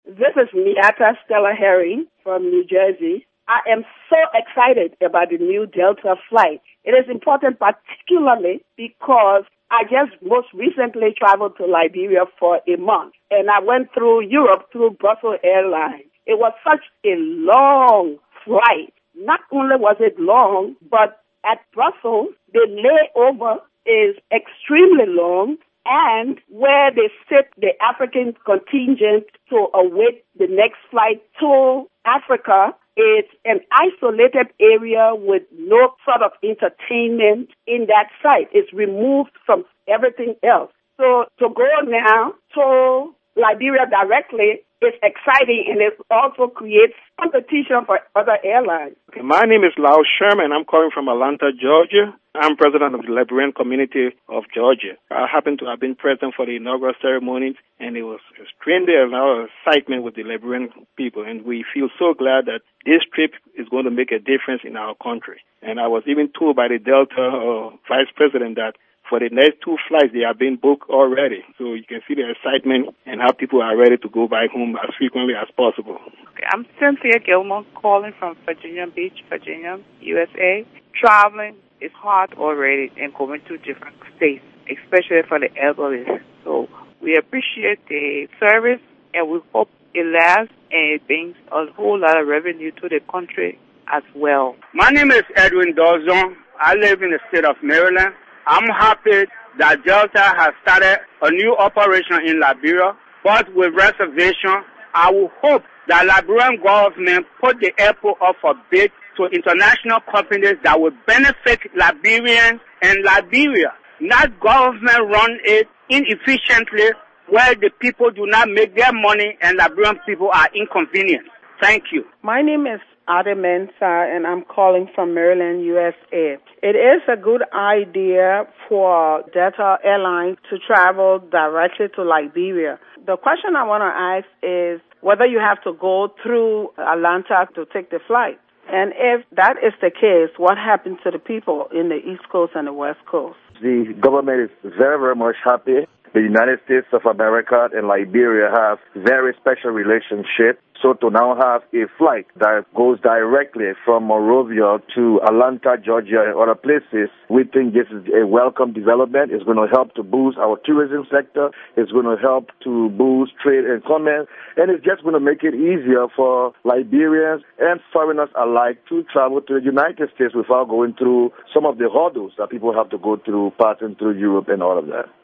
This is Miata Stella Herring from New Jersey. I am so excited about the new Delta flight. It is important particularly because I just most recently traveled to Liberia for a month, and I went through Europe through Brussels Airlines. It was such a long flight. Not only was it long, but at Brussels, the layover is extremely long, and where they sit the African contingent to await the next flight to Africa, it's an isolated area with no sort of entertainment in that site. It's removed from everything else. So to go now to Liberia directly is exciting, and it also creates competition for other airlines. Okay, my name is Lau Sherman. I'm calling from Atlanta, Georgia. I'm president of the Liberian community of Georgia. I happen to have been present for the inaugural ceremony, and it was extremely a lot of excitement with the Liberian people, and we feel so glad that this trip is going to make a difference in our country. And I was even told by the Delta vice president that for the next 2 flights, they have been booked already. So you can see the excitement and how people are ready to go back home as frequently as possible. Okay, I'm Cynthia Gilmore calling from Virginia Beach, Virginia, USA. Traveling is hard already and going to different states, especially for the elderly. So we appreciate the service, and we hope it lasts and it brings a whole lot of revenue to the country as well. My name is Edwin Dawson. I live in the state of Maryland. I'm happy that Delta has started a new operation in Liberia, but with reservation. I will hope that Liberian government put the airport up for bid to international companies that will benefit Liberians and Liberia, not government run it inefficiently where the people do not make their money and Liberian people are inconvenienced. Thank you. My name is Ada Mensah, and I'm calling from Maryland, USA. It is a good idea for Delta Airlines to travel directly to Liberia. The question I want to ask is whether you have to go through Atlanta to take the flight. And if that is the case, what happens to the people in the East Coast and the West Coast? The government is very, very much happy. The United States of America and Liberia have very special relationship. So to now have a flight that goes directly from Monrovia to Atlanta, Georgia, and other places, we think this is a welcome development. It's going to help to boost our tourism sector. It's going to help to boost trade and commerce. And it's just going to make it easier for Liberians and foreigners alike to travel to the United States without going through some of the hurdles that people have to go through passing through Europe and all of that.